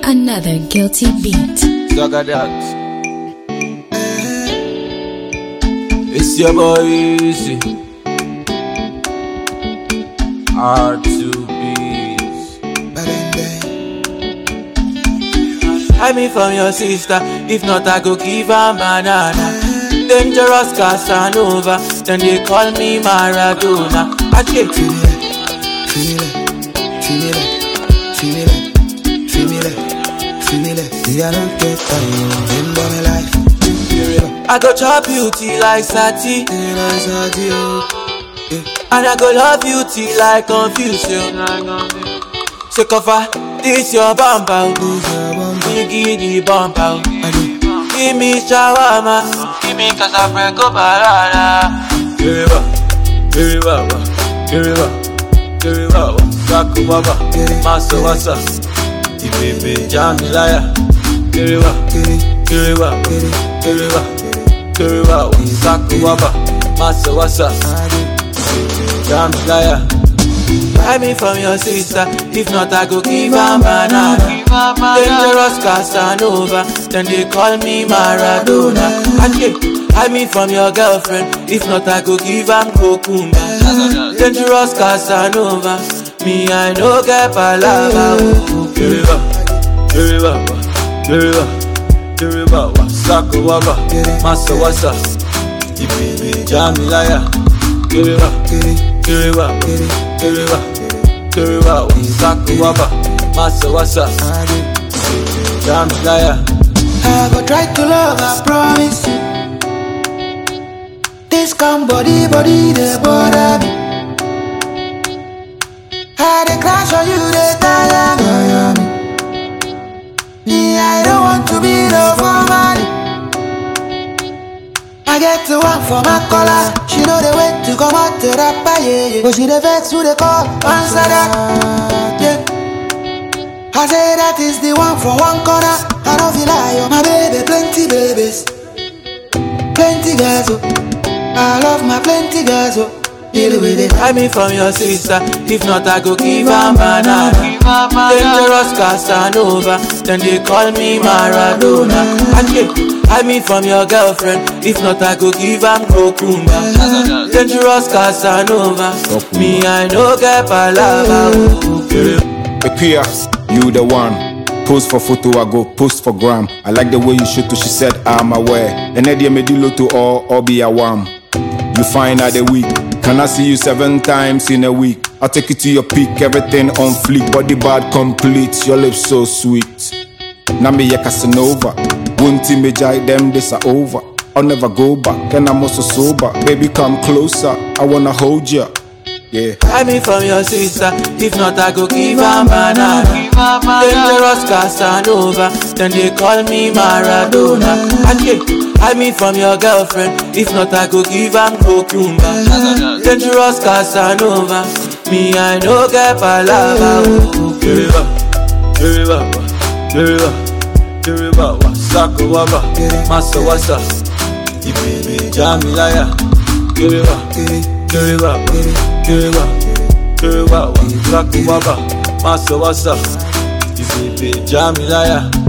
Another guilty beat. Saga that. It's your boy Easy. R2Bs. Hide me from your sister. If not, I go give her banana. Dangerous Casanova. Then they call me Maradona. I take you. I go chop you till like Sati. And I go love you till I confuse you. So cover this your bumper. Give the bumper. Give me shawarma. Give me casabreco banana. Give it up. Kaku baba. Masa wasa. Baby Jamilaya. Give it up. Kaku baba. Masa wasa. Jamilaya. Buy me from your sister. If not, I go give her banana. Dangerous Casanova. Then they call me Maradona. Hide me from your girlfriend. If not, I go give her cucumber. Dangerous Casanova. Me, I no get palava. Give it up. Saku waba. Masa wasa. Baby Jamilaya. Give it up. Saku waba. Masa wasa. Jamilaya. I go try to love, I promise you. This come body, they bother me. I dey crash on you, they tire me. Me, I don't want to be no for money. I get the one for my collar. She know the way to come out to rap, yeah. But she the vex who they call, answer that, yeah. I say that is the one from one corner. I don't feel like my baby, plenty babies, plenty girls, oh. I love my plenty girls, oh. Deal with it. Hide me from your sister. If not, I go give her banana. Dangerous Casanova. Then they call me Maradona. Hide me from your girlfriend. If not, I go give her cucumber. Dangerous Casanova. Me, I no get palava. Equia, you the one. Post for photo, I go post for gram. I like the way you shoot to, she said I'm aware. And Eddie medilo to all be a wham. You find out the week. Can I see you 7 times in a week? I'll take you to your peak, everything on fleek. Body bad complete, your lips so sweet. Now me a Casanova. Won't me jai them, this are over. I'll never go back, and I'm also sober. Baby, come closer, I wanna hold ya. Yeah. Hide me from your sister. If not, I go give her banana. Dangerous Casanova. Then they call me Maradona. Hide me from your girlfriend. If not, I go give her cucumber. Dangerous Casanova. Me, I no get palava. Give it up. Saku waba. Masa wasa. Baby Jamilaya. Give it up. Saku waba. Masa wasa. Baby Jamilaya.